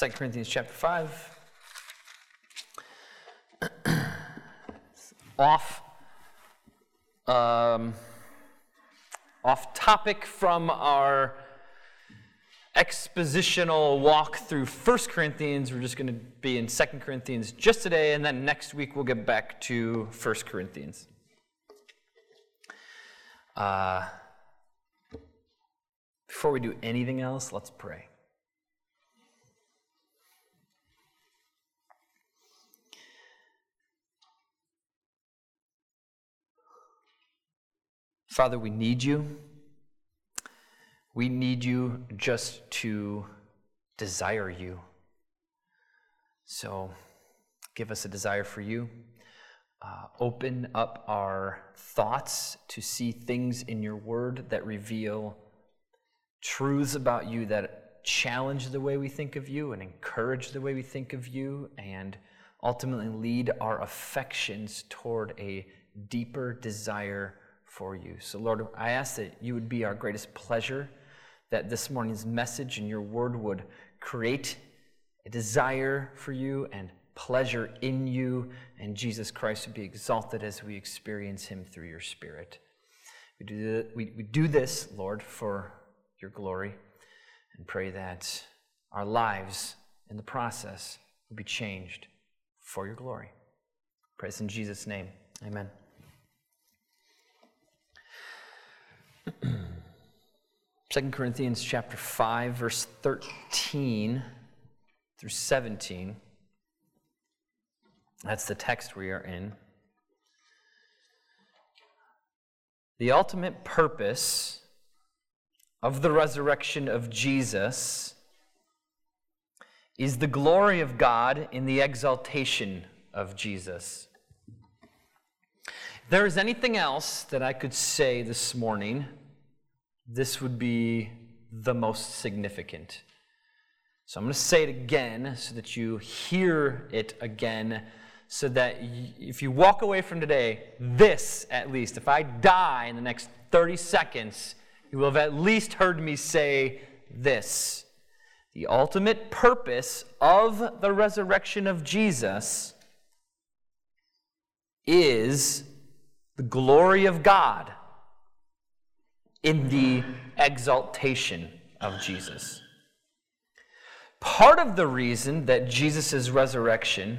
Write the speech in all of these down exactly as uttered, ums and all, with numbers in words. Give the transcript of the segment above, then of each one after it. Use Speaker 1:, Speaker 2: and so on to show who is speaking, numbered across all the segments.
Speaker 1: Second Corinthians chapter five. off, um, off topic from our expositional walk through First Corinthians. We're just going to be in Second Corinthians just today, and then next week we'll get back to First Corinthians. Uh, before we do anything else, let's pray. Father, we need you. We need you just to desire you. So give us a desire for you. Uh, open up our thoughts to see things in your word that reveal truths about you that challenge the way we think of you and encourage the way we think of you and ultimately lead our affections toward a deeper desire for you. So Lord, I ask that you would be our greatest pleasure, that this morning's message and your word would create a desire for you and pleasure in you, and Jesus Christ would be exalted as we experience him through your Spirit. We do, we, we do this, Lord, for your glory, and pray that our lives in the process will be changed for your glory. Praise in Jesus' name. Amen. Second Corinthians chapter five, verse thirteen through seventeen. That's the text we are in. The ultimate purpose of the resurrection of Jesus is the glory of God in the exaltation of Jesus. If there is anything else that I could say this morning, this would be the most significant. So I'm going to say it again so that you hear it again, so that if you walk away from today, this at least, if I die in the next thirty seconds, you will have at least heard me say this. The ultimate purpose of the resurrection of Jesus is the glory of God in the exaltation of Jesus. Part of the reason that Jesus' resurrection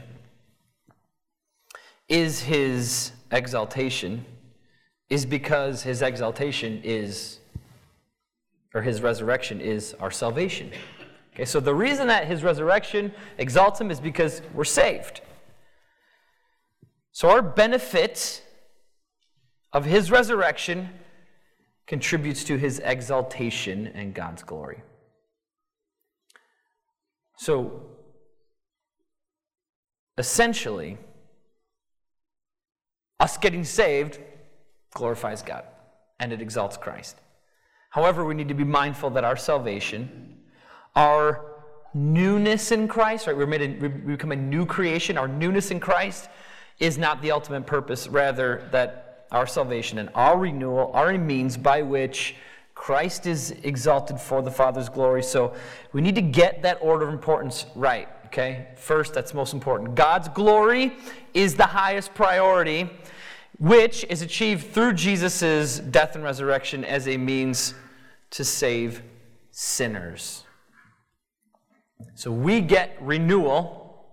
Speaker 1: is his exaltation is because his exaltation is, or his resurrection is our salvation. Okay, so the reason that his resurrection exalts him is because we're saved. So our benefit of his resurrection contributes to his exaltation and God's glory. So, essentially, us getting saved glorifies God, and it exalts Christ. However, we need to be mindful that our salvation, our newness in Christ, right? We're made a, we become a new creation. Our newness in Christ is not the ultimate purpose. Rather, that our salvation and our renewal are a means by which Christ is exalted for the Father's glory. So we need to get that order of importance right, okay? First, that's most important. God's glory is the highest priority, which is achieved through Jesus' death and resurrection as a means to save sinners. So we get renewal,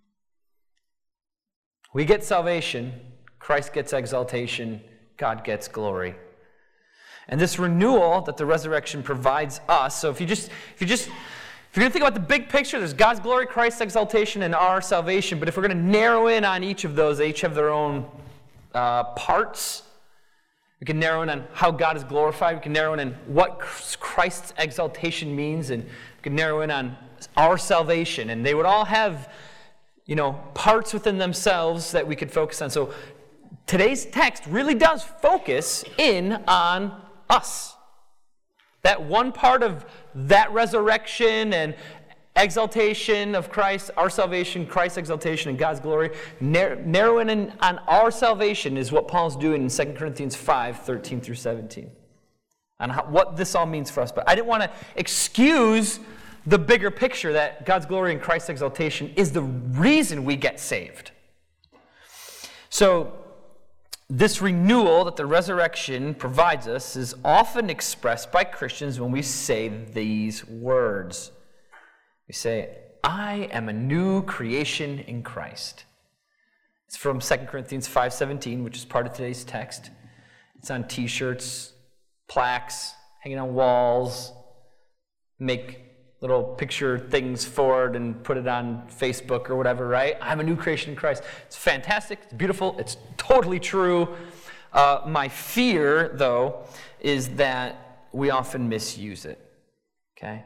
Speaker 1: we get salvation, Christ gets exaltation, God gets glory. And this renewal that the resurrection provides us, so if you just, if you just, if you're going to think about the big picture, there's God's glory, Christ's exaltation, and our salvation. But if we're going to narrow in on each of those, they each have their own uh, parts. We can narrow in on how God is glorified. We can narrow in on what Christ's exaltation means, and we can narrow in on our salvation. And they would all have, you know, parts within themselves that we could focus on. So today's text really does focus in on us. That one part of that resurrection and exaltation of Christ, our salvation, Christ's exaltation, and God's glory, narrowing in on our salvation is what Paul's doing in Second Corinthians five, thirteen through seventeen. On how, what this all means for us. But I didn't want to excuse the bigger picture that God's glory and Christ's exaltation is the reason we get saved. So, this renewal that the resurrection provides us is often expressed by Christians when we say these words. We say, I am a new creation in Christ. It's from Second Corinthians five seventeen, which is part of today's text. It's on t-shirts, plaques, hanging on walls, make little picture things for it and put it on Facebook or whatever, right? I'm a new creation in Christ. It's fantastic. It's beautiful. It's totally true. Uh, my fear, though, is that we often misuse it, okay?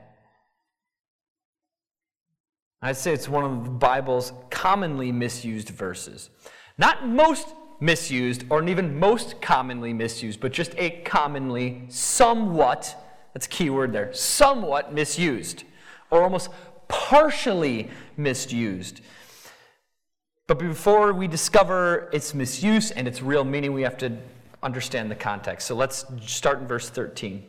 Speaker 1: I'd say it's one of the Bible's commonly misused verses. Not most misused or even most commonly misused, but just a commonly, somewhat, that's a key word there, somewhat misused, or almost partially misused. But before we discover its misuse and its real meaning, we have to understand the context. So let's start in verse thirteen.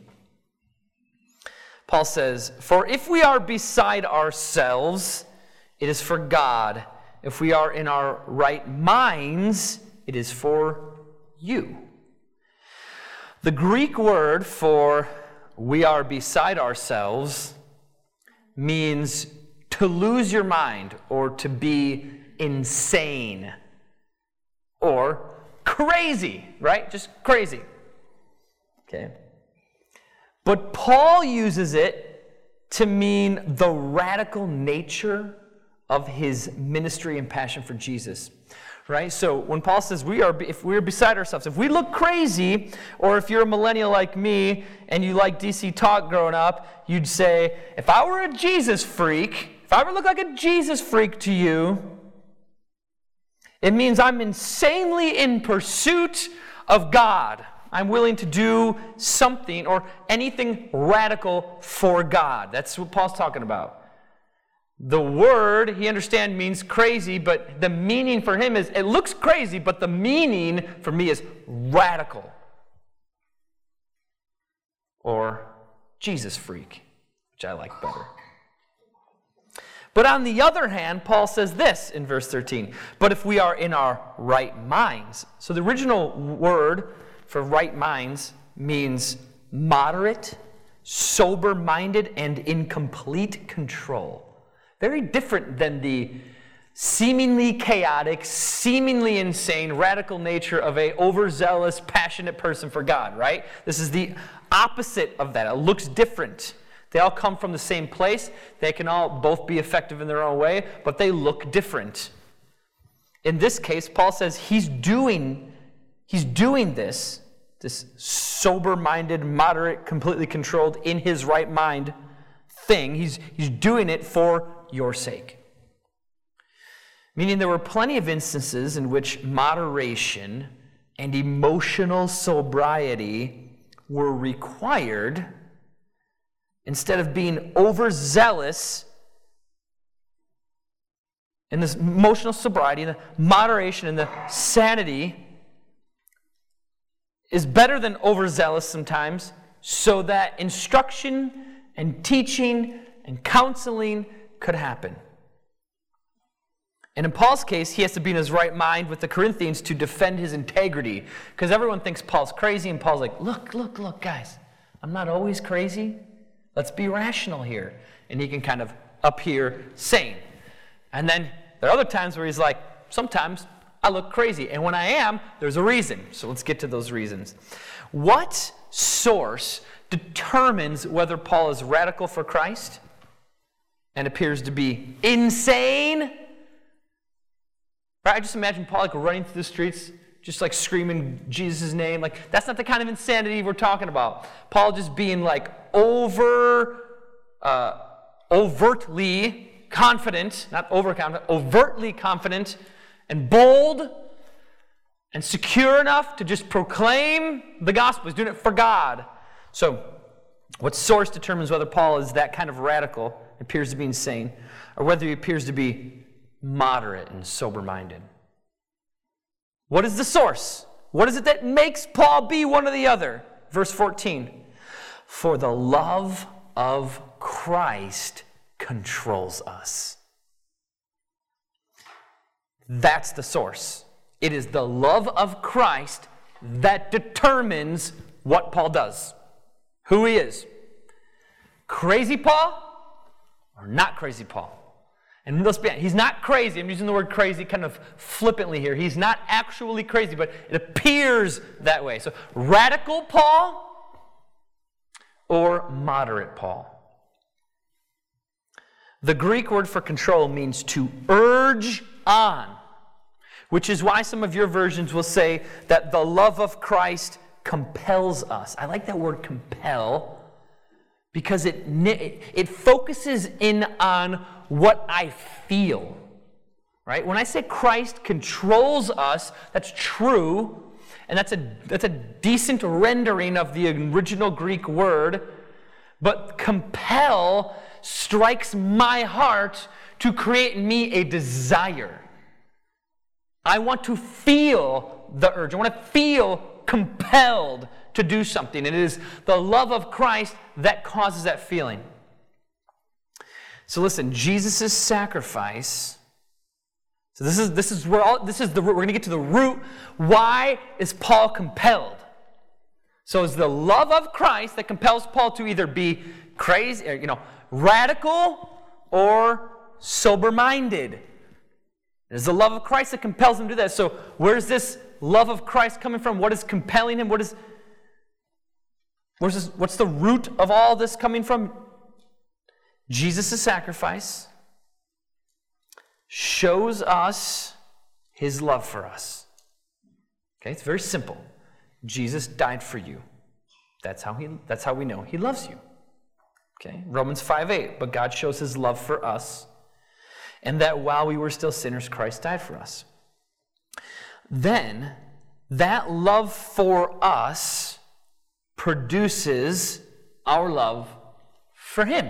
Speaker 1: Paul says, for if we are beside ourselves, it is for God. If we are in our right minds, it is for you. The Greek word for we are beside ourselves means to lose your mind or to be insane or crazy, right? Just crazy. Okay. But Paul uses it to mean the radical nature of his ministry and passion for Jesus. Right? So when Paul says we are, if we're beside ourselves, if we look crazy, or if you're a millennial like me and you like D C Talk growing up, you'd say, if I were a Jesus freak, if I ever look like a Jesus freak to you, it means I'm insanely in pursuit of God. I'm willing to do something or anything radical for God. That's what Paul's talking about. The word, he understands, means crazy, but the meaning for him is, it looks crazy, but the meaning for me is radical. Or Jesus freak, which I like better. But on the other hand, Paul says this in verse thirteen, but if we are in our right minds. So the original word for right minds means moderate, sober-minded, and in complete control. Very different than the seemingly chaotic, seemingly insane, radical nature of a overzealous, passionate person for God, right? This is the opposite of that. It looks different. They all come from the same place. They can all both be effective in their own way, but they look different. In this case, Paul says he's doing, he's doing this, this sober-minded, moderate, completely controlled, in his right mind thing. He's, he's doing it for your sake. Meaning there were plenty of instances in which moderation and emotional sobriety were required instead of being overzealous. And this emotional sobriety, the moderation and the sanity is better than overzealous sometimes, so that instruction and teaching and counseling could happen. And in Paul's case, he has to be in his right mind with the Corinthians to defend his integrity. Because everyone thinks Paul's crazy, and Paul's like, look, look, look, guys, I'm not always crazy. Let's be rational here. And he can kind of appear sane. And then there are other times where he's like, sometimes I look crazy. And when I am, there's a reason. So let's get to those reasons. What source determines whether Paul is radical for Christ and appears to be insane? Right? I just imagine Paul like running through the streets, just like screaming Jesus' name. Like, that's not the kind of insanity we're talking about. Paul just being like over, uh, overtly confident, not overconfident, overtly confident and bold and secure enough to just proclaim the gospel. He's doing it for God. So, what source determines whether Paul is that kind of radical, appears to be insane, or whether he appears to be moderate and sober-minded? What is the source? What is it that makes Paul be one or the other? Verse fourteen. For the love of Christ controls us. That's the source. It is the love of Christ that determines what Paul does, who he is. Crazy Paul or not crazy Paul? And let's be honest, he's not crazy. I'm using the word crazy kind of flippantly here. He's not actually crazy, but it appears that way. So radical Paul or moderate Paul? The Greek word for control means to urge on, which is why some of your versions will say that the love of Christ compels us. I like that word compel because it, it focuses in on what I feel, right? When I say Christ controls us, that's true, and that's a, that's a decent rendering of the original Greek word, but compel strikes my heart to create in me a desire. I want to feel the urge. I want to feel compelled to do something. And it is the love of Christ that causes that feeling. So listen, Jesus' sacrifice. So this is this is where all this is the root. We're going to get to the root. Why is Paul compelled? So it's the love of Christ that compels Paul to either be crazy, or, you know, radical or sober-minded. It's the love of Christ that compels him to do that. So where's this love of Christ coming from? What is compelling him? What is where's this, what's the root of all this coming from? Jesus' sacrifice shows us his love for us. Okay, it's very simple. Jesus died for you. That's how he that's how we know he loves you. Okay? Romans five eight, but God shows his love for us, and that while we were still sinners, Christ died for us. Then, that love for us produces our love for him.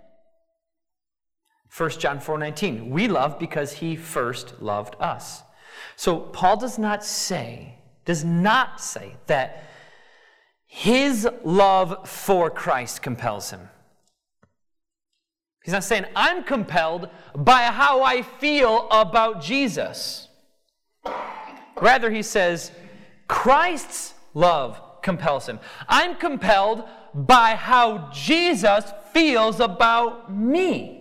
Speaker 1: First John four nineteen, we love because he first loved us. So Paul does not say, does not say that his love for Christ compels him. He's not saying, I'm compelled by how I feel about Jesus. Rather, he says, Christ's love compels him. I'm compelled by how Jesus feels about me.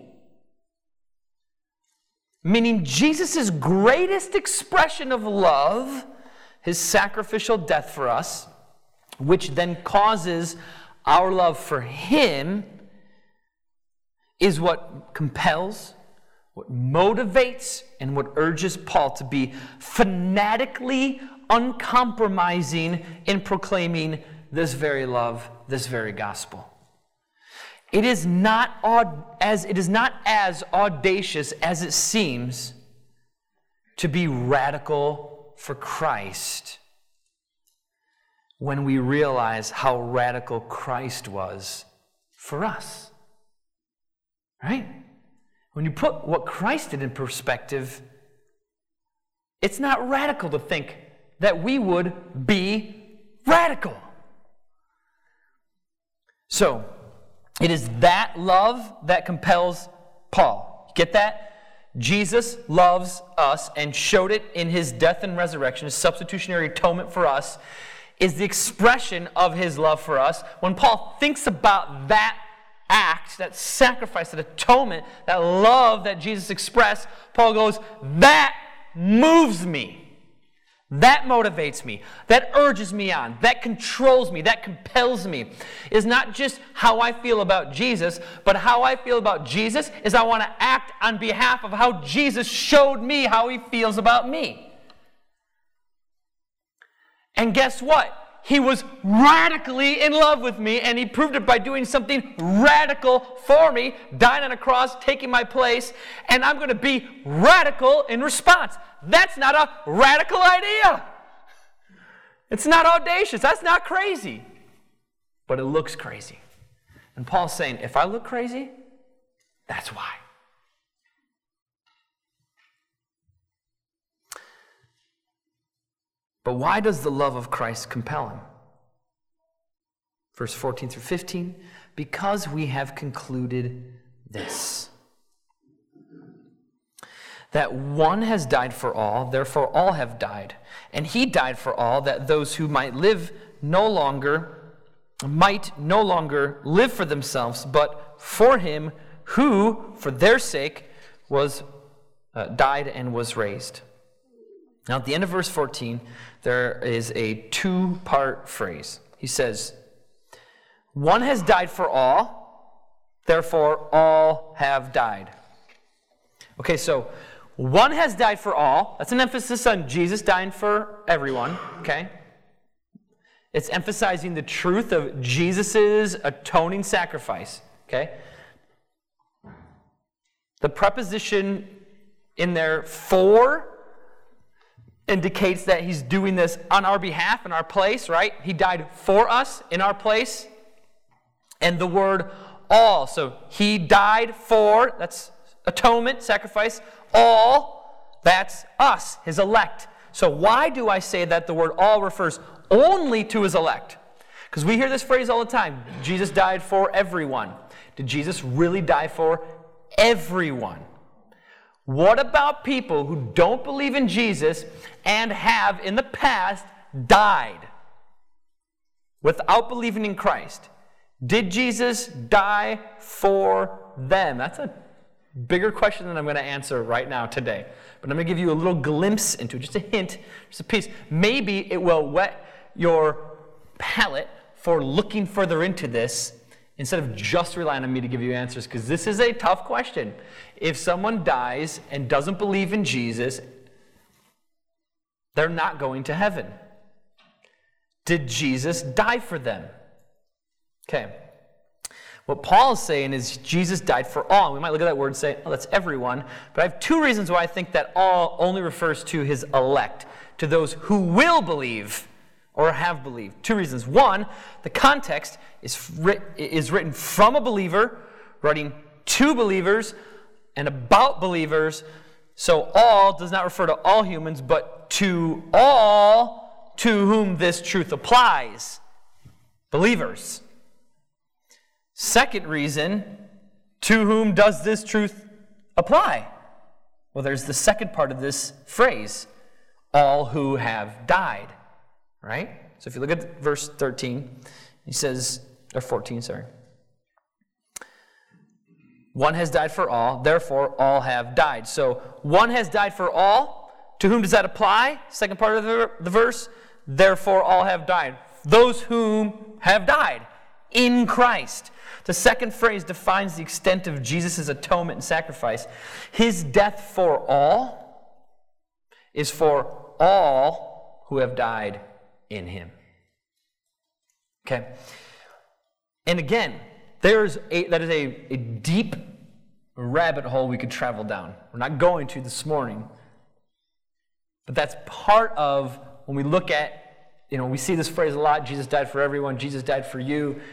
Speaker 1: Meaning Jesus' greatest expression of love, his sacrificial death for us, which then causes our love for him, is what compels, what motivates, and what urges Paul to be fanatically uncompromising in proclaiming this very love, this very gospel. It is not as it is not as audacious as it seems to be radical for Christ when we realize how radical Christ was for us. Right? When you put what Christ did in perspective, it's not radical to think that we would be radical. So, it is that love that compels Paul. Get that? Jesus loves us and showed it in his death and resurrection, his substitutionary atonement for us, is the expression of his love for us. When Paul thinks about that act, that sacrifice, that atonement, that love that Jesus expressed, Paul goes, that moves me. That motivates me. That urges me on. That controls me. That compels me. Is not just how I feel about Jesus, but how I feel about Jesus is I want to act on behalf of how Jesus showed me how he feels about me. And guess what? He was radically in love with me, and he proved it by doing something radical for me, dying on a cross, taking my place, and I'm going to be radical in response. That's not a radical idea. It's not audacious. That's not crazy. But it looks crazy. And Paul's saying, if I look crazy, that's why. But why does the love of Christ compel him? Verse fourteen through fifteen, because we have concluded this. that one has died for all, therefore all have died. And he died for all, that those who might live no longer, might no longer live for themselves, but for him who, for their sake, was uh, died and was raised. Now at the end of verse fourteen, there is a two-part phrase. He says, one has died for all, therefore all have died. Okay, so one has died for all. That's an emphasis on Jesus dying for everyone, okay? It's emphasizing the truth of Jesus' atoning sacrifice, okay? The preposition in there, for, indicates that he's doing this on our behalf, in our place, right? He died for us, in our place. And the word all, so he died for, that's atonement, sacrifice, all, that's us, his elect. So why do I say that the word all refers only to his elect? Because we hear this phrase all the time, Jesus died for everyone. Did Jesus really die for everyone? What about people who don't believe in Jesus and have in the past died without believing in Christ? Did Jesus die for them? That's a bigger question than I'm going to answer right now today. But I'm going to give you a little glimpse into it, just a hint, just a piece. Maybe it will whet your palate for looking further into this instead of just relying on me to give you answers, because this is a tough question. If someone dies and doesn't believe in Jesus, they're not going to heaven. Did Jesus die for them? Okay. What Paul is saying is Jesus died for all. We might look at that word and say, oh, that's everyone. But I have two reasons why I think that all only refers to his elect, to those who will believe or have believed. Two reasons. One, the context is, writ- is written from a believer, writing to believers and about believers. So all does not refer to all humans, but to all to whom this truth applies. Believers. Second reason, to whom does this truth apply? Well, there's the second part of this phrase, all who have died, right? So if you look at verse thirteen, he says, or fourteen, sorry. One has died for all, therefore all have died. So one has died for all. To whom does that apply? Second part of the, the verse, therefore all have died. Those whom have died in Christ. The second phrase defines the extent of Jesus' atonement and sacrifice. His death for all is for all who have died in him. Okay? And again, there's a, that is a, a deep rabbit hole we could travel down. We're not going to this morning. But that's part of when we look at, you know, we see this phrase a lot, Jesus died for everyone, Jesus died for you.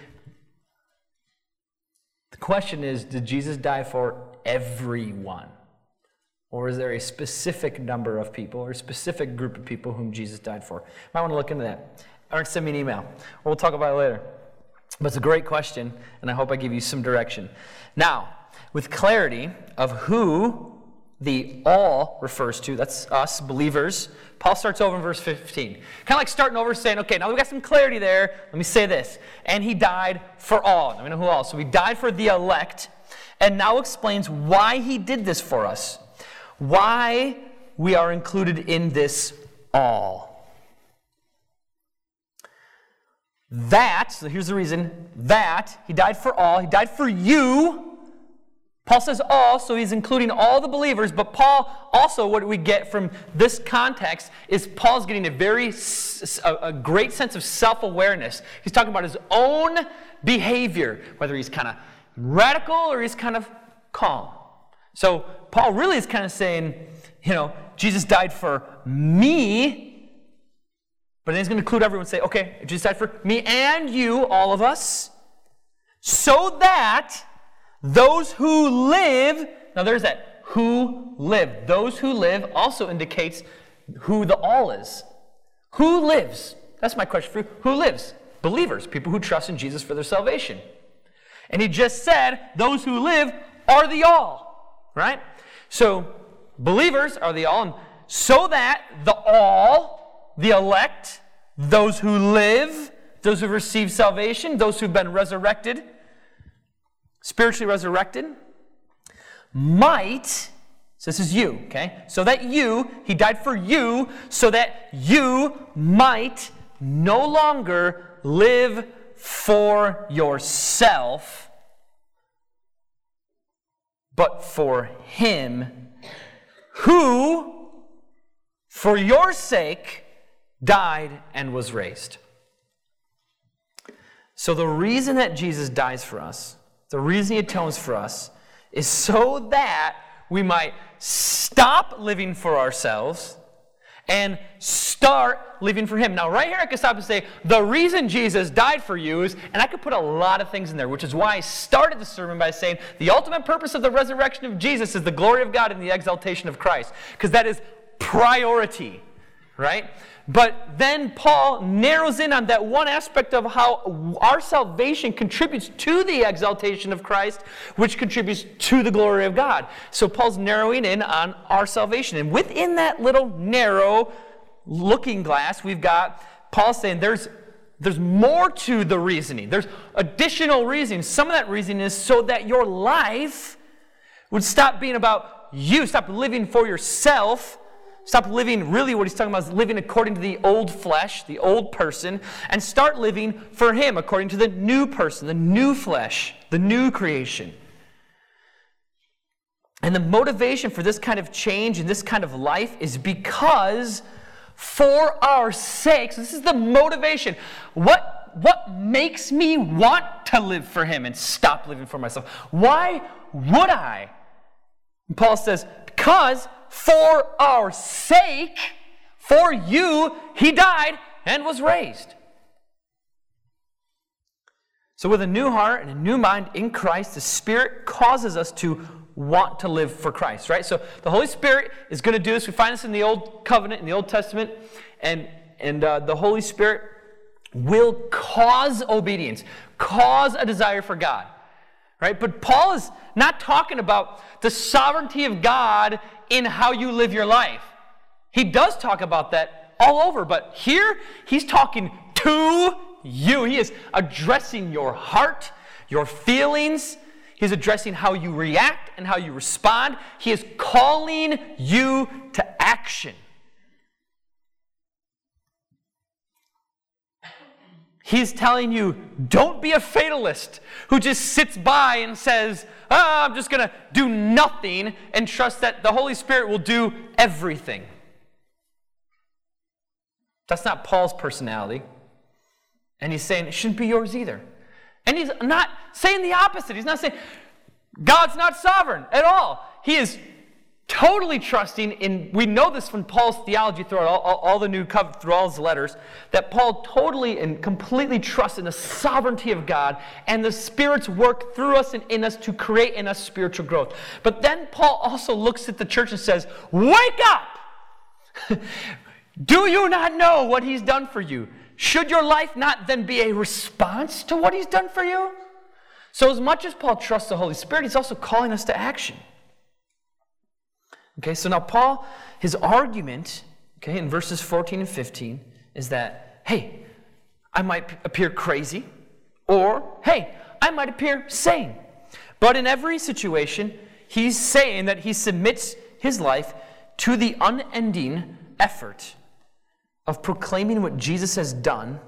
Speaker 1: The question is, did Jesus die for everyone? Or is there a specific number of people or a specific group of people whom Jesus died for? You might want to look into that. Or send me an email. Or we'll talk about it later. But it's a great question, and I hope I give you some direction. Now, with clarity of who the all refers to, that's us, believers, Paul starts over in verse fifteen. Kind of like starting over saying, okay, now we've got some clarity there. Let me say this. And he died for all. Now we know who all. So he died for the elect, and now explains why he did this for us. Why we are included in this all. That, so here's the reason, that he died for all. He died for you. Paul says all, so he's including all the believers, but Paul also, what we get from this context is Paul's getting a very, a, a great sense of self-awareness. He's talking about his own behavior, whether he's kind of radical or he's kind of calm. So Paul really is kind of saying, you know, Jesus died for me, but then he's going to include everyone and say, okay, Jesus died for me and you, all of us, so that those who live, now there's that, who live. Those who live also indicates who the all is. Who lives? That's my question for you. Who lives? Believers, people who trust in Jesus for their salvation. And he just said, those who live are the all, right? So believers are the all, and so that the all, the elect, those who live, those who've received salvation, those who've been resurrected, spiritually resurrected, might, so this is you, okay? So that you, he died for you, so that you might no longer live for yourself, but for him who, for your sake, died and was raised. So the reason that Jesus dies for us, the reason he atones for us, is so that we might stop living for ourselves and start living for him. Now, right here I could stop and say, the reason Jesus died for you is, and I could put a lot of things in there, which is why I started the sermon by saying, the ultimate purpose of the resurrection of Jesus is the glory of God and the exaltation of Christ, because that is priority, right? But then Paul narrows in on that one aspect of how our salvation contributes to the exaltation of Christ, which contributes to the glory of God. So Paul's narrowing in on our salvation. And within that little narrow looking glass, we've got Paul saying there's, there's more to the reasoning. There's additional reasoning. Some of that reasoning is so that your life would stop being about you, stop living for yourself. Stop living, really what he's talking about is living according to the old flesh, the old person, and start living for him according to the new person, the new flesh, the new creation. And the motivation for this kind of change and this kind of life is because for our sakes, this is the motivation. What, what makes me want to live for him and stop living for myself? Why would I? And Paul says, because for our sake, for you, he died and was raised. So with a new heart and a new mind in Christ, the Spirit causes us to want to live for Christ, right? So the Holy Spirit is going to do this. We find this in the Old Covenant, in the Old Testament, and, and uh, the Holy Spirit will cause obedience, cause a desire for God, right? But Paul is not talking about the sovereignty of God in how you live your life. He does talk about that all over, but here he's talking to you. He is addressing your heart, your feelings. He's addressing how you react and how you respond. He is calling you to action. He's telling you, don't be a fatalist who just sits by and says, oh, I'm just going to do nothing and trust that the Holy Spirit will do everything. That's not Paul's personality. And he's saying it shouldn't be yours either. And he's not saying the opposite. He's not saying God's not sovereign at all. He is totally trusting in, we know this from Paul's theology throughout all, all, all the new covenant, through all his letters, that Paul totally and completely trusts in the sovereignty of God and the Spirit's work through us and in us to create in us spiritual growth. But then Paul also looks at the church and says, wake up! Do you not know what he's done for you? Should your life not then be a response to what he's done for you? So as much as Paul trusts the Holy Spirit, he's also calling us to action. Okay, so now Paul, his argument, okay, in verses fourteen and fifteen is that, hey, I might appear crazy, or, hey, I might appear sane. But in every situation, he's saying that he submits his life to the unending effort of proclaiming what Jesus has done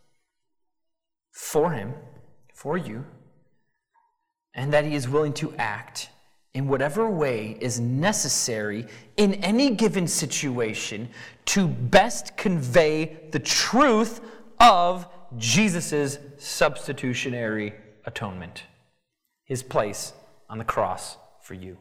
Speaker 1: for him, for you, and that he is willing to act in whatever way is necessary in any given situation to best convey the truth of Jesus' substitutionary atonement, his place on the cross for you.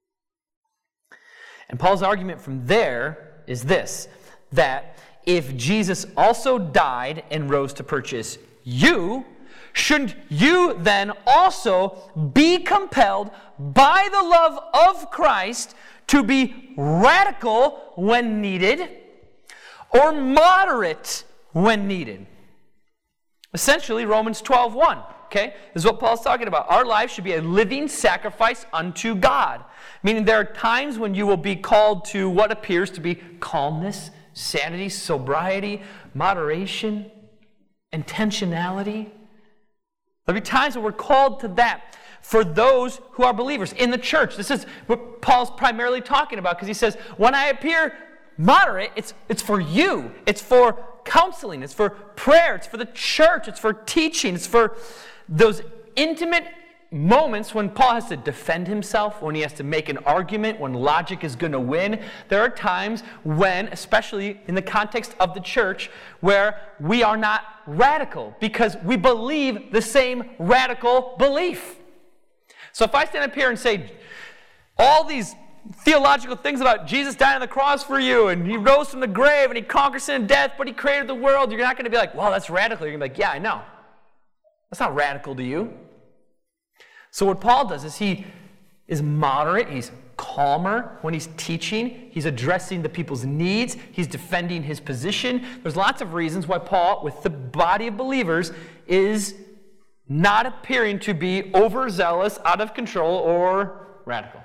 Speaker 1: And Paul's argument from there is this, that if Jesus also died and rose to purchase you, shouldn't you then also be compelled by the love of Christ to be radical when needed or moderate when needed? Essentially, Romans twelve one. okay? This is what Paul's talking about. Our life should be a living sacrifice unto God. Meaning there are times when you will be called to what appears to be calmness, sanity, sobriety, moderation, intentionality. There'll be times when we're called to that for those who are believers in the church. This is what Paul's primarily talking about, because he says, when I appear moderate, it's, it's for you. It's for counseling. It's for prayer. It's for the church. It's for teaching. It's for those intimate moments when Paul has to defend himself, when he has to make an argument, when logic is going to win. There are times when, especially in the context of the church, where we are not radical because we believe the same radical belief. So if I stand up here and say all these theological things about Jesus dying on the cross for you, and he rose from the grave, and he conquered sin and death, but he created the world, you're not going to be like, well, that's radical. You're going to be like, yeah, I know. That's not radical to you. So what Paul does is he is moderate, he's calmer when he's teaching, he's addressing the people's needs, he's defending his position. There's lots of reasons why Paul, with the body of believers, is not appearing to be overzealous, out of control, or radical.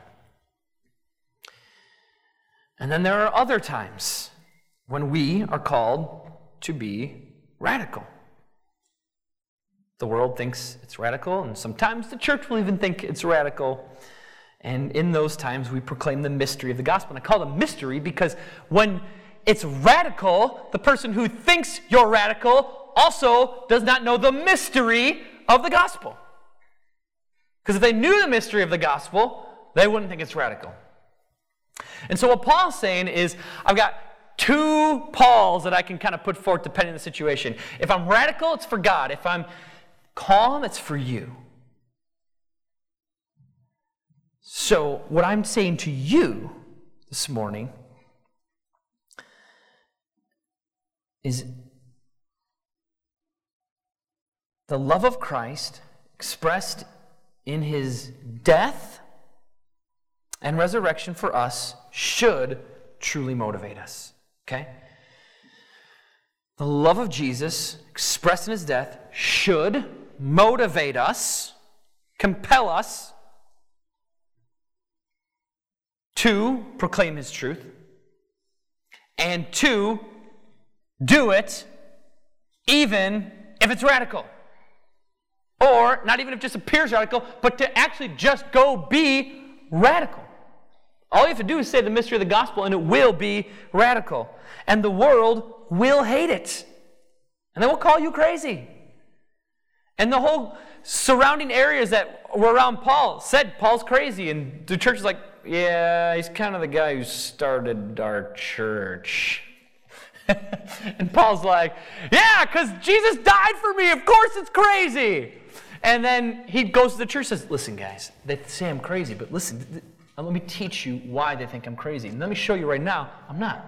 Speaker 1: And then there are other times when we are called to be radical. The world thinks it's radical, and sometimes the church will even think it's radical. And in those times, we proclaim the mystery of the gospel. And I call it a mystery because when it's radical, the person who thinks you're radical also does not know the mystery of the gospel. Because if they knew the mystery of the gospel, they wouldn't think it's radical. And so what Paul's saying is, I've got two Pauls that I can kind of put forth depending on the situation. If I'm radical, it's for God. If I'm calm, it's for you. So what I'm saying to you this morning is the love of Christ expressed in his death and resurrection for us should truly motivate us. Okay? The love of Jesus expressed in his death should motivate us, compel us to proclaim his truth, and to do it even if it's radical. Or not even if it just appears radical, but to actually just go be radical. All you have to do is say the mystery of the gospel, and it will be radical. And the world will hate it. And they will call you crazy. And the whole surrounding areas that were around Paul said Paul's crazy. And the church is like, yeah, he's kind of the guy who started our church. And Paul's like, yeah, because Jesus died for me. Of course it's crazy. And then he goes to the church and says, listen, guys, they say I'm crazy, but listen, th- let me teach you why they think I'm crazy. And let me show you right now, I'm not.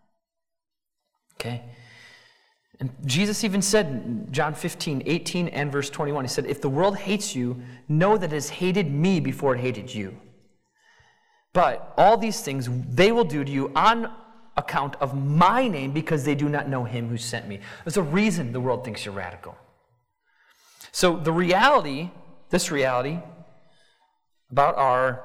Speaker 1: Okay? And Jesus even said in John fifteen, eighteen, and verse twenty-one, he said, if the world hates you, know that it has hated me before it hated you. But all these things they will do to you on account of my name, because they do not know him who sent me. There's a reason the world thinks you're radical. So the reality, this reality, about our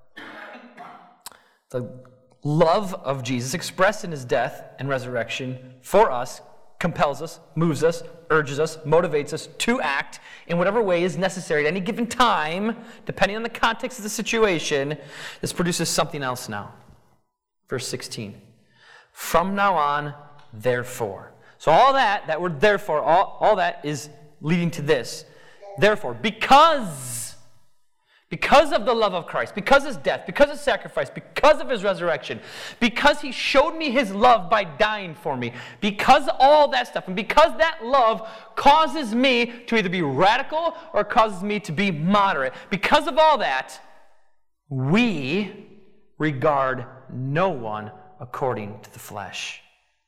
Speaker 1: the love of Jesus expressed in his death and resurrection for us compels us, moves us, urges us, motivates us to act in whatever way is necessary at any given time, depending on the context of the situation. This produces something else now. Verse sixteen. From now on, therefore. So all that, that word therefore, all, all that is leading to this. Therefore, because, because of the love of Christ, because of his death, because of his sacrifice, because of his resurrection, because he showed me his love by dying for me, because of all that stuff, and because that love causes me to either be radical or causes me to be moderate, because of all that, we regard no one according to the flesh.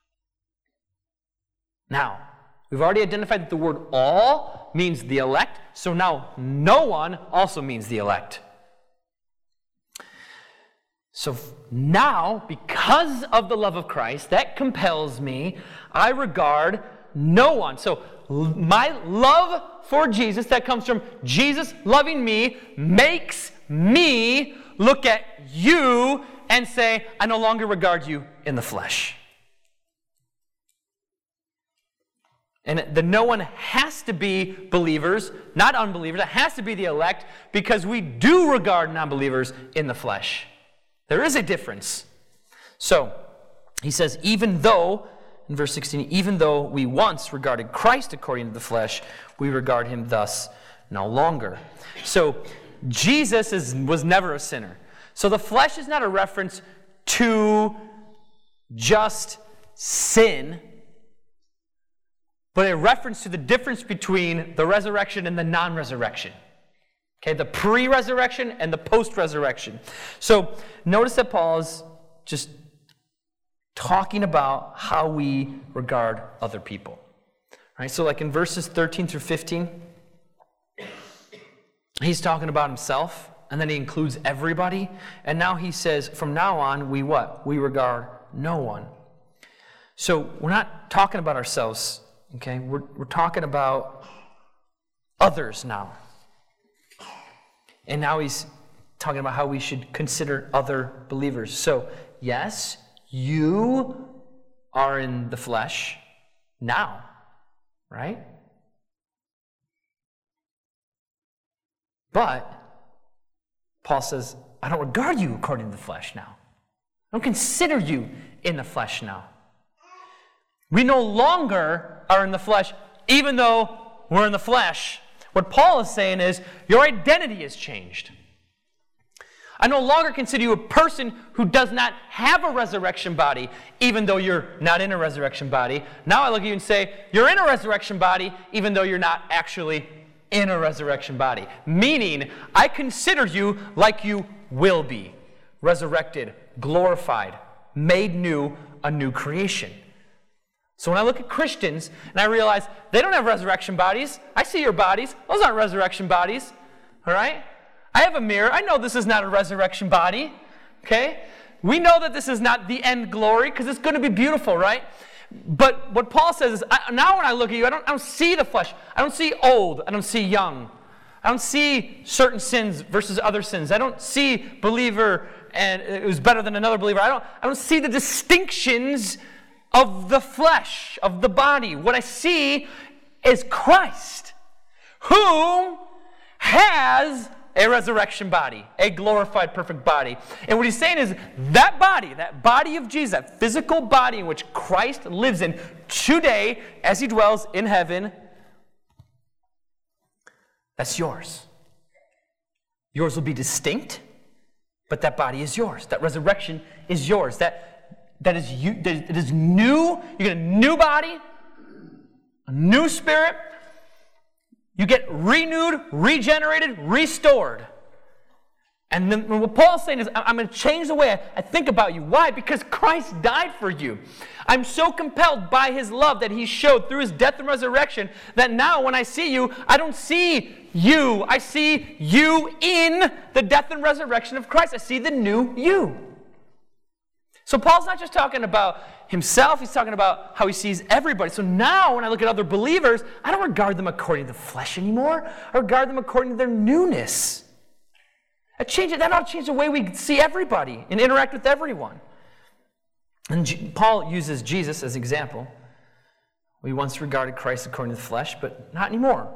Speaker 1: Now, we've already identified that the word all means the elect, so now no one also means the elect. So now, because of the love of Christ, that compels me, I regard no one. So my love for Jesus, that comes from Jesus loving me, makes me look at you and say, I no longer regard you in the flesh. And the no one has to be believers, not unbelievers. It has to be the elect, because we do regard non-believers in the flesh. There is a difference. So, he says, even though, in verse sixteen, even though we once regarded Christ according to the flesh, we regard him thus no longer. So, Jesus is, was never a sinner. So the flesh is not a reference to just sin, but a reference to the difference between the resurrection and the non-resurrection. Okay, the pre-resurrection and the post-resurrection. So notice that Paul is just talking about how we regard other people. Right? So like in verses thirteen through fifteen, he's talking about himself, and then he includes everybody. And now he says, from now on, we what? We regard no one. So we're not talking about ourselves, okay? We're, we're talking about others now. And now he's talking about how we should consider other believers. So, yes, you are in the flesh now, right? But Paul says, I don't regard you according to the flesh now. I don't consider you in the flesh now. We no longer are in the flesh, even though we're in the flesh. What Paul is saying is, your identity has changed. I no longer consider you a person who does not have a resurrection body, even though you're not in a resurrection body. Now I look at you and say, you're in a resurrection body, even though you're not actually in a resurrection body. Meaning, I consider you like you will be. Resurrected, glorified, made new, a new creation. So when I look at Christians and I realize they don't have resurrection bodies, I see your bodies. Those aren't resurrection bodies. All right? I have a mirror. I know this is not a resurrection body. Okay? We know that this is not the end glory because it's going to be beautiful, right? But what Paul says is, I, now when I look at you, I don't, I don't see the flesh. I don't see old. I don't see young. I don't see certain sins versus other sins. I don't see believer and it was better than another believer. I don't, I don't see the distinctions of the flesh, of the body. What I see is Christ, who has a resurrection body, a glorified, perfect body. And what he's saying is that body, that body of Jesus, that physical body in which Christ lives in today as he dwells in heaven, that's yours. Yours will be distinct, but that body is yours. That resurrection is yours. That That is you. That it is new. You get a new body, a new spirit. You get renewed, regenerated, restored. And then what Paul's saying is, I'm going to change the way I think about you. Why? Because Christ died for you. I'm so compelled by his love that he showed through his death and resurrection that now when I see you, I don't see you. I see you in the death and resurrection of Christ. I see the new you. So Paul's not just talking about himself, he's talking about how he sees everybody. So now when I look at other believers, I don't regard them according to the flesh anymore. I regard them according to their newness. That, change, that ought to change the way we see everybody and interact with everyone. And G- Paul uses Jesus as an example. We once regarded Christ according to the flesh, but not anymore.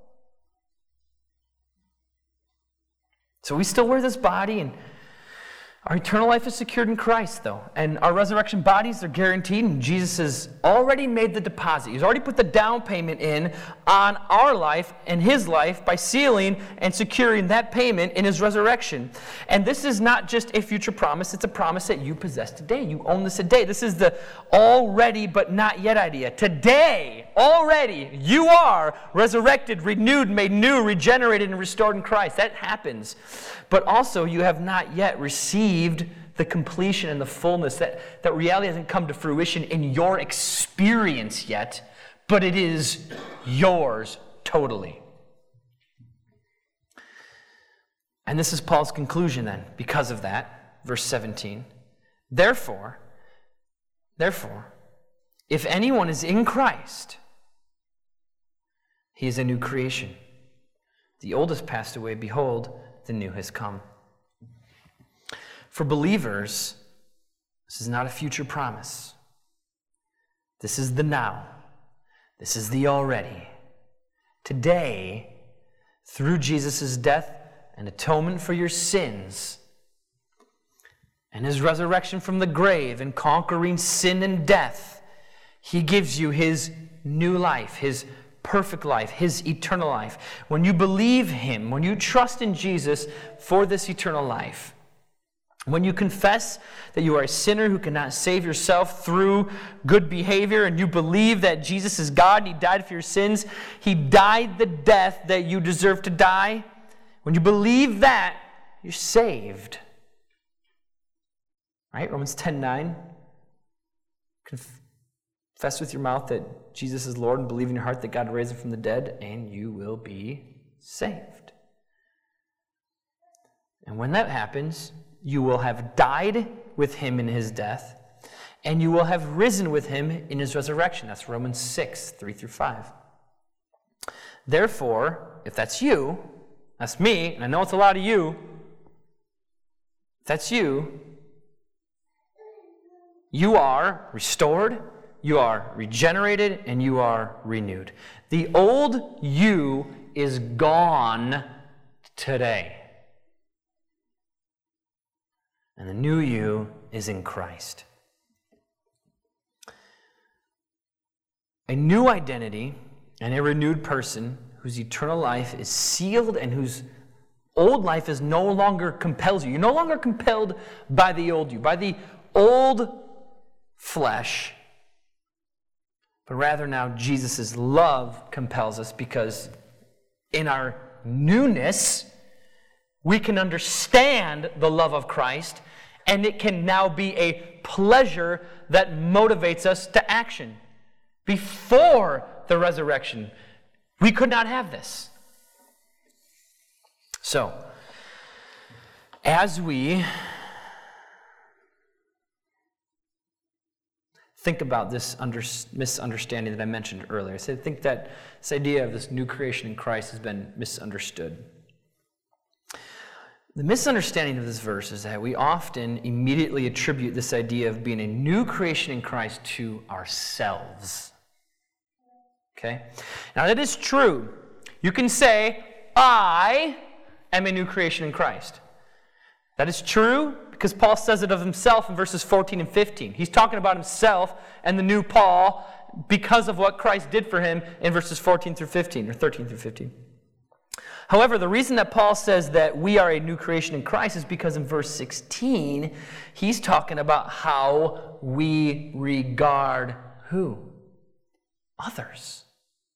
Speaker 1: So we still wear this body, and our eternal life is secured in Christ, though. And our resurrection bodies are guaranteed, and Jesus has already made the deposit. He's already put the down payment in on our life and his life by sealing and securing that payment in his resurrection. And this is not just a future promise. It's a promise that you possess today. You own this today. This is the already but not yet idea. Today, already, you are resurrected, renewed, made new, regenerated, and restored in Christ. That happens. But also, you have not yet received the completion and the fullness. That, that reality hasn't come to fruition in your experience yet, but it is yours totally. And this is Paul's conclusion then, because of that, verse seventeen. Therefore, therefore, if anyone is in Christ, He is a new creation. The old has passed away. Behold, the new has come. For believers, this is not a future promise. This is the now. This is the already. Today, through Jesus' death and atonement for your sins, and his resurrection from the grave and conquering sin and death, he gives you his new life, his perfect life, his eternal life. When you believe him, when you trust in Jesus for this eternal life, when you confess that you are a sinner who cannot save yourself through good behavior, and you believe that Jesus is God and he died for your sins, he died the death that you deserve to die, when you believe that, you're saved. Right? Romans ten nine. Confess with your mouth that Jesus is Lord and believe in your heart that God raised him from the dead, and you will be saved. And when that happens, you will have died with him in his death, and you will have risen with him in his resurrection. That's Romans six, three through five. Therefore, if that's you, that's me, and I know it's a lot of you, if that's you, you are restored, you are regenerated, and you are renewed. The old you is gone today. And the new you is in Christ. A new identity and a renewed person whose eternal life is sealed and whose old life is no longer compels you. You're no longer compelled by the old you, by the old flesh, but rather now Jesus' love compels us, because in our newness, we can understand the love of Christ, and it can now be a pleasure that motivates us to action. Before the resurrection, we could not have this. So, as we think about this under, misunderstanding that I mentioned earlier, I said, I think that this idea of this new creation in Christ has been misunderstood. The misunderstanding of this verse is that we often immediately attribute this idea of being a new creation in Christ to ourselves. Okay? Now that is true. You can say, I am a new creation in Christ. That is true because Paul says it of himself in verses fourteen and fifteen. He's talking about himself and the new Paul because of what Christ did for him in verses fourteen through fifteen, or thirteen through fifteen. However, the reason that Paul says that we are a new creation in Christ is because in verse sixteen, he's talking about how we regard who? Others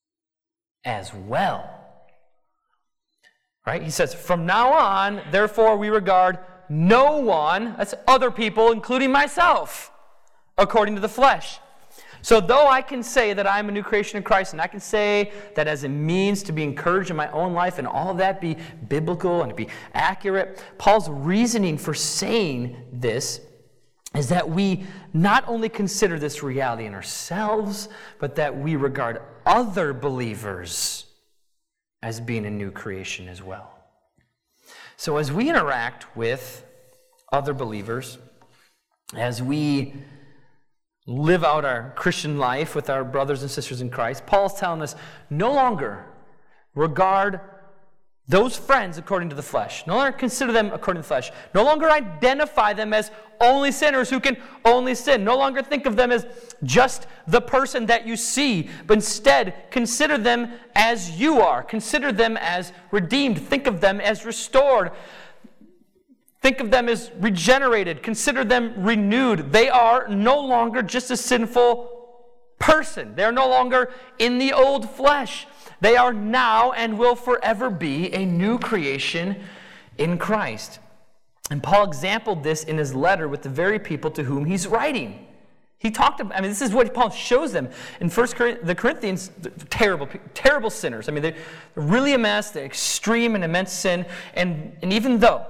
Speaker 1: as well. Right? He says, from now on, therefore we regard no one, that's other people, including myself, according to the flesh. So though I can say that I'm a new creation in Christ, and I can say that as a means to be encouraged in my own life, and all of that be biblical and be accurate, Paul's reasoning for saying this is that we not only consider this reality in ourselves, but that we regard other believers as being a new creation as well. So as we interact with other believers, as we live out our Christian life with our brothers and sisters in Christ, Paul's telling us no longer regard those friends according to the flesh. No longer consider them according to the flesh. No longer identify them as only sinners who can only sin. No longer think of them as just the person that you see, but instead consider them as you are. Consider them as redeemed. Think of them as restored. Think of them as regenerated. Consider them renewed. They are no longer just a sinful person. They are no longer in the old flesh. They are now and will forever be a new creation in Christ. And Paul exampled this in his letter with the very people to whom he's writing. He talked about, I mean, this is what Paul shows them. In First the Corinthians, terrible, terrible sinners. I mean, they're really a mess. They're extreme and immense sin. And, and even though,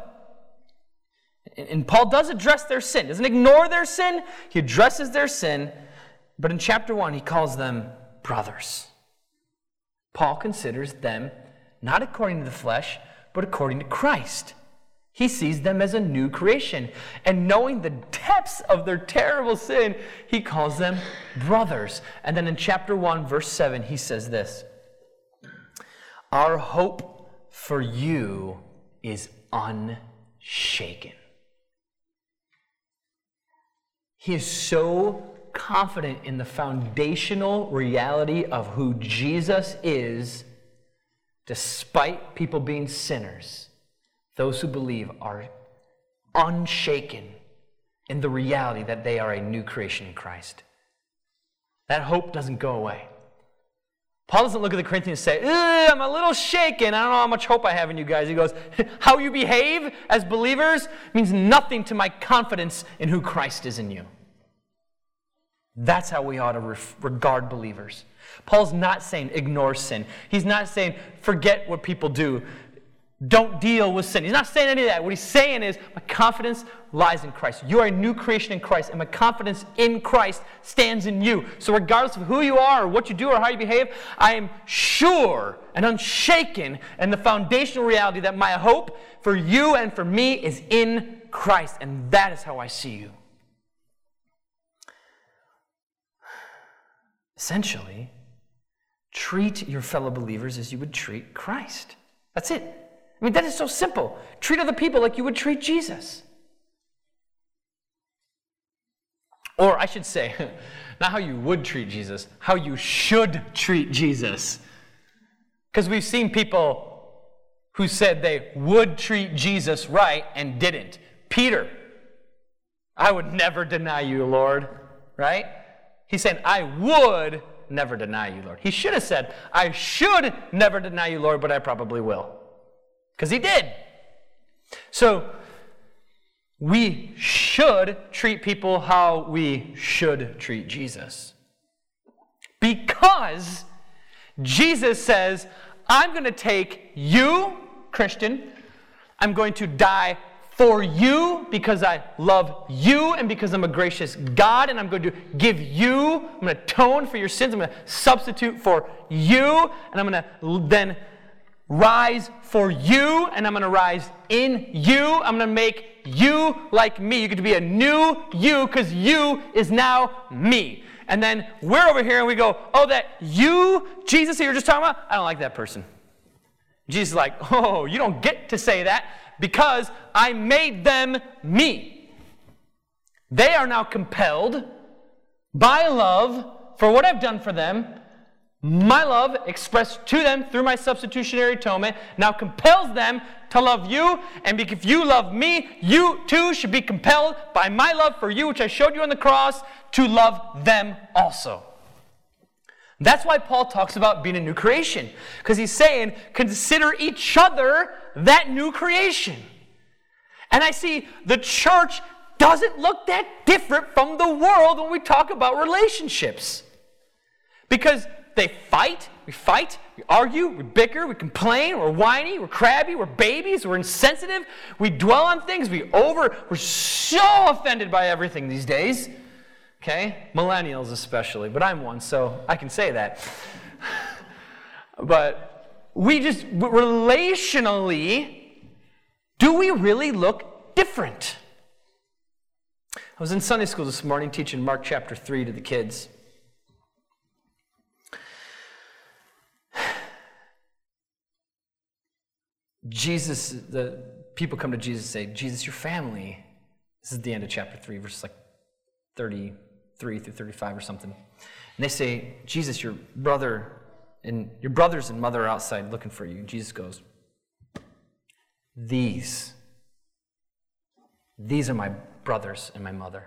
Speaker 1: and Paul does address their sin, doesn't ignore their sin, he addresses their sin. But in chapter one, he calls them brothers. Paul considers them not according to the flesh, but according to Christ. He sees them as a new creation. And knowing the depths of their terrible sin, he calls them brothers. And then in chapter one, verse seven, he says this: our hope for you is unshaken. He is so confident in the foundational reality of who Jesus is, despite people being sinners. Those who believe are unshaken in the reality that they are a new creation in Christ. That hope doesn't go away. Paul doesn't look at the Corinthians and say, I'm a little shaken. I don't know how much hope I have in you guys. He goes, how you behave as believers means nothing to my confidence in who Christ is in you. That's how we ought to re- regard believers. Paul's not saying ignore sin. He's not saying forget what people do. Don't deal with sin. He's not saying any of that. What he's saying is, my confidence lies in Christ. You are a new creation in Christ, and my confidence in Christ stands in you. So regardless of who you are, or what you do, or how you behave, I am sure and unshaken in the foundational reality that my hope for you and for me is in Christ, and that is how I see you. Essentially, treat your fellow believers as you would treat Christ. That's it. I mean, that is so simple. Treat other people like you would treat Jesus. Or I should say, not how you would treat Jesus, how you should treat Jesus. Because we've seen people who said they would treat Jesus right and didn't. Peter, I would never deny you, Lord. Right? He's saying, I would never deny you, Lord. He should have said, I should never deny you, Lord, but I probably will. Because he did. So, we should treat people how we should treat Jesus. Because Jesus says, I'm going to take you, Christian, I'm going to die for you because I love you and because I'm a gracious God, and I'm going to give you, I'm going to atone for your sins, I'm going to substitute for you, and I'm going to then rise for you, and I'm going to rise in you. I'm going to make you like me. You get to be a new you because you is now me. And then we're over here and we go, oh, that you, Jesus, that you're just talking about, I don't like that person. Jesus is like, oh, you don't get to say that because I made them me. They are now compelled by love for what I've done for them. My love, expressed to them through my substitutionary atonement, now compels them to love you. And if you love me, you too should be compelled by my love for you, which I showed you on the cross, to love them also. That's why Paul talks about being a new creation. Because he's saying, consider each other that new creation. And I see the church doesn't look that different from the world when we talk about relationships. Because they fight, we fight, we argue, we bicker, we complain, we're whiny, we're crabby, we're babies, we're insensitive, we dwell on things, we over, we're so offended by everything these days. Okay? Millennials especially, but I'm one, so I can say that. But we just, relationally, do we really look different? I was in Sunday school this morning teaching Mark chapter three to the kids. Jesus, the people come to Jesus and say, Jesus, your family. This is the end of chapter three, verses like thirty-three through thirty-five or something. And they say, Jesus, your brother and your brothers and mother are outside looking for you. And Jesus goes, These, these are my brothers and my mother.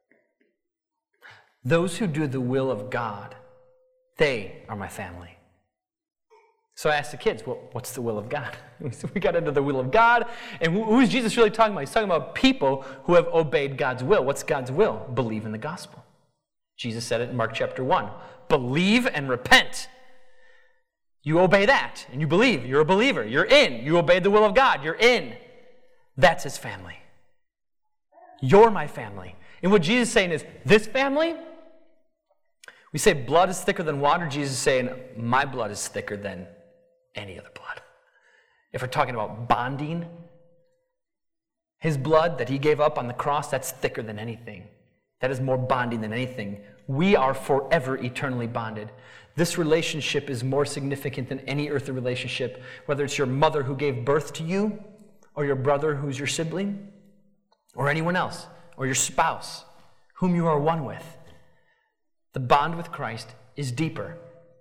Speaker 1: Those who do the will of God, they are my family. So I asked the kids, well, what's the will of God? We got into the will of God, and who is Jesus really talking about? He's talking about people who have obeyed God's will. What's God's will? Believe in the gospel. Jesus said it in Mark chapter one. Believe and repent. You obey that, and you believe. You're a believer. You're in. You obeyed the will of God. You're in. That's his family. You're my family. And what Jesus is saying is, this family, We say blood is thicker than water. Jesus is saying, my blood is thicker than any other blood. If we're talking about bonding, his blood that he gave up on the cross, that's thicker than anything. That is more bonding than anything. We are forever eternally bonded. This relationship is more significant than any earthly relationship, whether it's your mother who gave birth to you, or your brother who's your sibling, or anyone else, or your spouse, whom you are one with. The bond with Christ is deeper.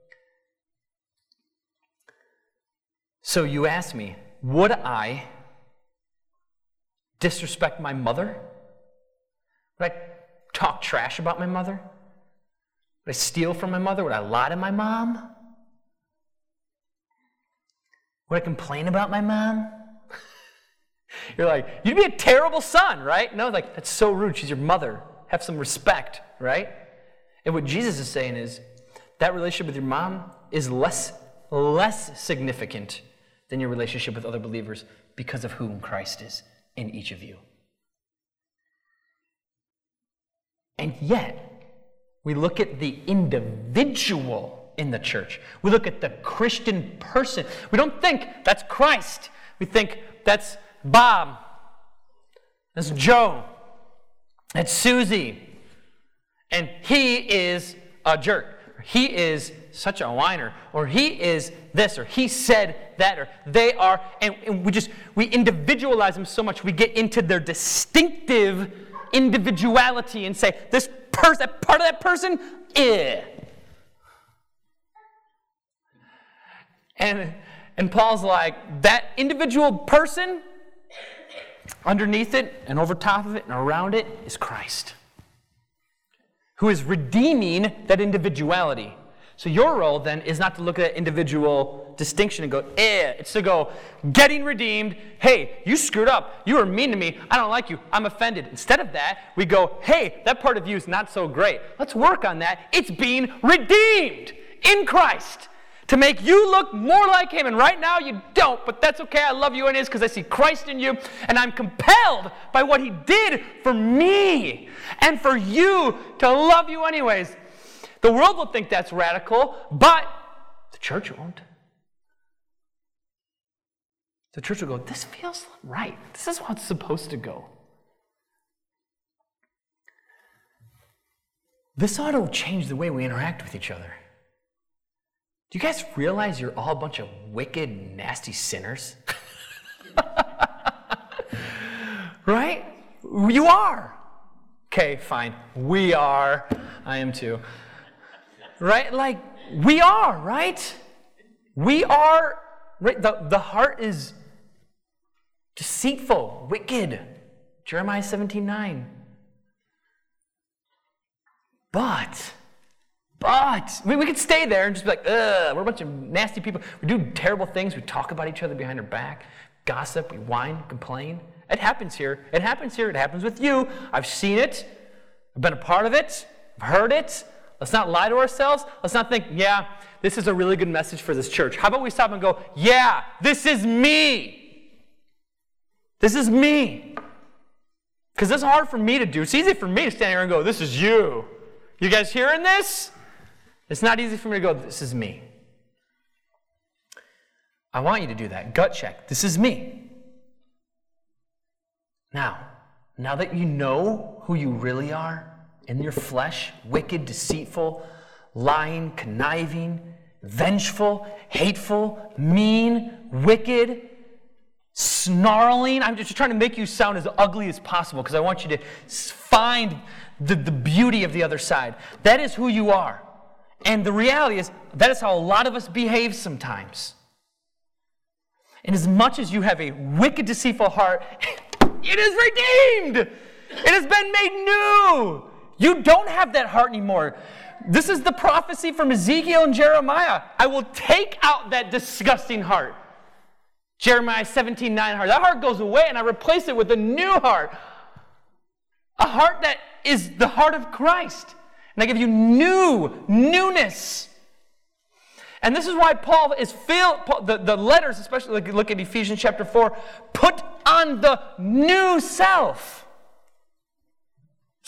Speaker 1: So you ask me, would I disrespect my mother? Would I talk trash about my mother? Would I steal from my mother? Would I lie to my mom? Would I complain about my mom? You're like, you'd be a terrible son, right? No, like, that's so rude. She's your mother. Have some respect, right? And what Jesus is saying is that relationship with your mom is less, less significant than your relationship with other believers because of whom Christ is in each of you. And yet, we look at the individual in the church. We look at the Christian person. We don't think that's Christ. We think that's Bob. That's Joe. That's Susie. And he is a jerk. Or he is such a whiner. Or he is this. Or he said that. Or they are. And, and we just, we individualize them so much. We get into their distinctive individuality and say, this person, part of that person, eh. And, and Paul's like, that individual person, underneath it and over top of it and around it is Christ, who is redeeming that individuality. So your role then is not to look at that individual distinction and go, eh. It's to go, getting redeemed. Hey, you screwed up. You were mean to me. I don't like you. I'm offended. Instead of that, we go, hey, that part of you is not so great. Let's work on that. It's being redeemed in Christ to make you look more like him. And right now you don't, but that's okay. I love you anyways because I see Christ in you, and I'm compelled by what he did for me and for you to love you anyways. The world will think that's radical, but the church won't. The church will go, this feels right. This is how it's supposed to go. This ought to change the way we interact with each other. Do you guys realize you're all a bunch of wicked, nasty sinners? Right? You are. Okay, fine. We are. I am too. Right? Like, we are, right? We are. Right? The, the heart is deceitful, wicked. Jeremiah seventeen nine. But... But we, we could stay there and just be like, ugh, we're a bunch of nasty people. We do terrible things. We talk about each other behind our back, gossip, we whine, complain. It happens here. It happens here. It happens with you. I've seen it. I've been a part of it. I've heard it. Let's not lie to ourselves. Let's not think, yeah, this is a really good message for this church. How about we stop and go, yeah, this is me. This is me. Because it's hard for me to do. It's easy for me to stand here and go, this is you. You guys hearing this? It's not easy for me to go, this is me. I want you to do that. Gut check. This is me. Now, now that you know who you really are in your flesh, wicked, deceitful, lying, conniving, vengeful, hateful, mean, wicked, snarling. I'm just trying to make you sound as ugly as possible because I want you to find the, the beauty of the other side. That is who you are. And the reality is, that is how a lot of us behave sometimes. And as much as you have a wicked, deceitful heart, it is redeemed. It has been made new. You don't have that heart anymore. This is the prophecy from Ezekiel and Jeremiah. I will take out that disgusting heart. Jeremiah seventeen nine heart. That heart goes away and I replace it with a new heart. A heart that is the heart of Christ. And I give you new, newness. And this is why Paul is filled, Paul, the, the letters, especially like look at Ephesians chapter four, put on the new self.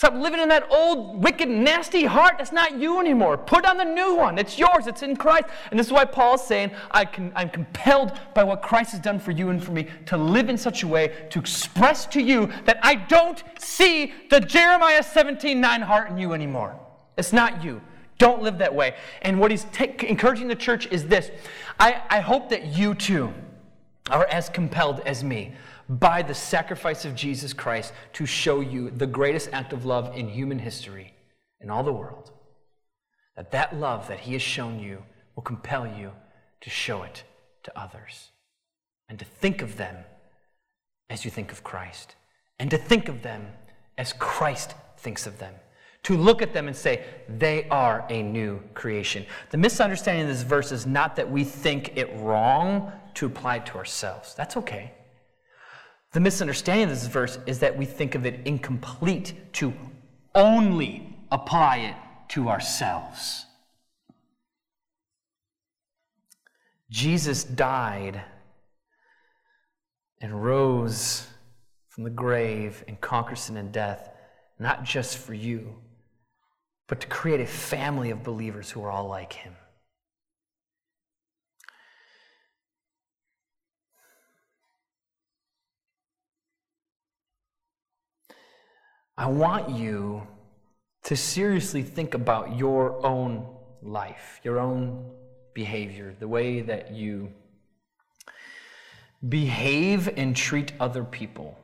Speaker 1: Stop living in that old, wicked, nasty heart. That's not you anymore. Put on the new one. It's yours. It's in Christ. And this is why Paul's saying, I can, I'm compelled by what Christ has done for you and for me to live in such a way to express to you that I don't see the Jeremiah seventeen nine heart in you anymore. It's not you. Don't live that way. And what he's t- encouraging the church is this. I, I hope that you too are as compelled as me by the sacrifice of Jesus Christ to show you the greatest act of love in human history, in all the world. That that love that he has shown you will compel you to show it to others. And to think of them as you think of Christ. And to think of them as Christ thinks of them. To look at them and say, they are a new creation. The misunderstanding of this verse is not that we think it wrong to apply it to ourselves. That's okay. The misunderstanding of this verse is that we think of it incomplete to only apply it to ourselves. Jesus died and rose from the grave and conquered sin and death, not just for you, but to create a family of believers who are all like him. I want you to seriously think about your own life, your own behavior, the way that you behave and treat other people.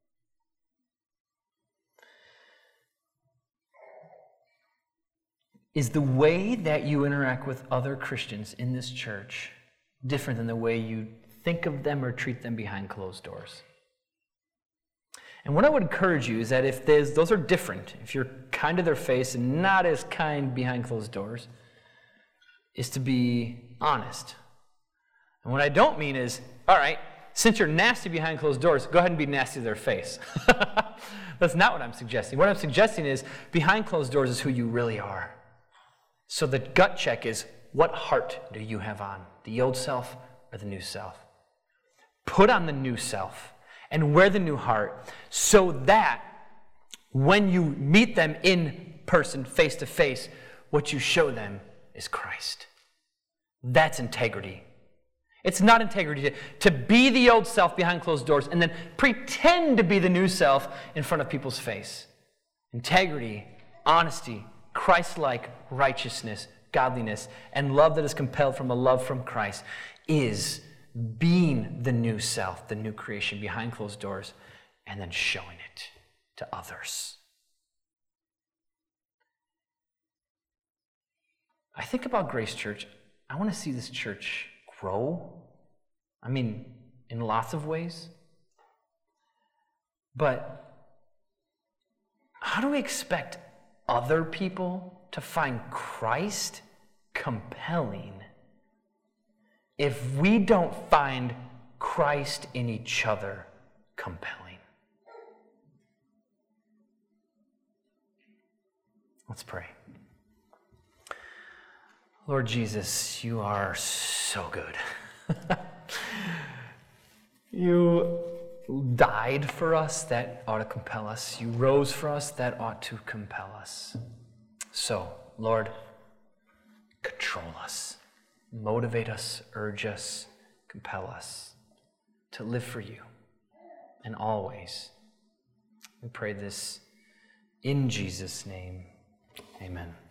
Speaker 1: Is the way that you interact with other Christians in this church different than the way you think of them or treat them behind closed doors? And what I would encourage you is that if there's, those are different, if you're kind to their face and not as kind behind closed doors, is to be honest. And what I don't mean is, all right, since you're nasty behind closed doors, go ahead and be nasty to their face. That's not what I'm suggesting. What I'm suggesting is behind closed doors is who you really are. So the gut check is, what heart do you have on? The old self or the new self? Put on the new self and wear the new heart so that when you meet them in person, face to face, what you show them is Christ. That's integrity. It's not integrity to, to be the old self behind closed doors and then pretend to be the new self in front of people's face. Integrity, honesty, Christ-like righteousness, godliness, and love that is compelled from a love from Christ is being the new self, the new creation behind closed doors, and then showing it to others. I think about Grace Church. I want to see this church grow. I mean, in lots of ways. But how do we expect other people to find Christ compelling if we don't find Christ in each other compelling? Let's pray. Lord Jesus, you are so good. You died for us, that ought to compel us. You rose for us, that ought to compel us. So, Lord, control us, motivate us, urge us, compel us to live for you and always. We pray this in Jesus' name. Amen.